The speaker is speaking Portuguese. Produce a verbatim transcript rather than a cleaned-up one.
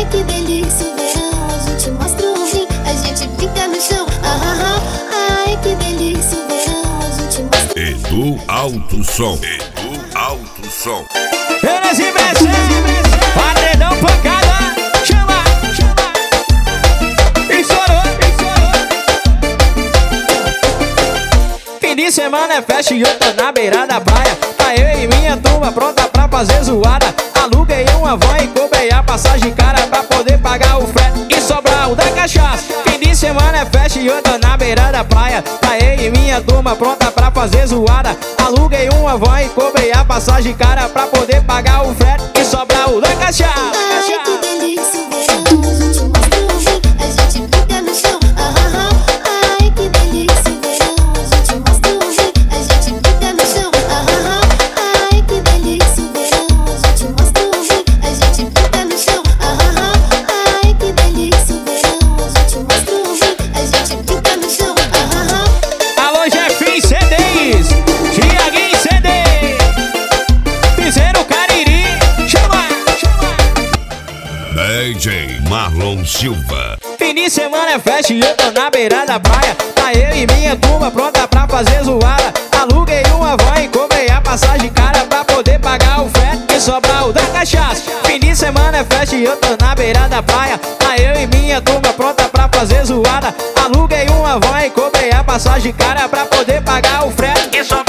que delícia o verão, a gente mostra o rim, a gente fica no chão. Ah, ah, ah. Ai, que delícia o verão, a gente mostra. Edu Alto Som. Edu Alto Som. Enes e Bressé, Padredão pancada. Chama, chama. Estourou, estourou. Fim de semana é festa e eu tô na beira da praia. Tá eu e minha turma pronta pra fazer zoada. Aluguei uma van e cobrei a passagem cara pra poder pagar o frete e sobrar o da cachaça. Fim de semana é festa e eu tô na beira da praia. Tá eu e minha turma pronta pra fazer zoada. Aluguei uma van e cobrei a passagem cara pra poder pagar o frete e sobrar o da cachaça. Ai, que delícia o verão, a gente mostra o rim, a gente fica no chão. Ah, ah, ah. Ai, que delícia o verão, a gente mostra o rim, a gente fica no chão. Ah, ah, ah. Ai, que delícia o verão, a gente mostra o rim, a gente fica no chão. Ah, ah, ah. Ai, que delícia o verão, a gente mostra o rim, a gente fica no chão. Ah, ah, ah. Alô, Jefinho C Ds, Tiaguinho C D, Piseiro Cariri, chama, chama. D J Marlon Silva. Fim de semana é festa e eu tô na beira da praia. Tá eu e minha turma pronta pra fazer zoada. Aluguei uma van e cobrei a passagem cara pra poder pagar o frete e sobrar o da cachaça. Fim de semana é festa e eu tô na beira da praia. Tá eu e minha turma pronta pra fazer zoada. Aluguei uma van e cobrei a passagem cara pra poder pagar o frete e sobrar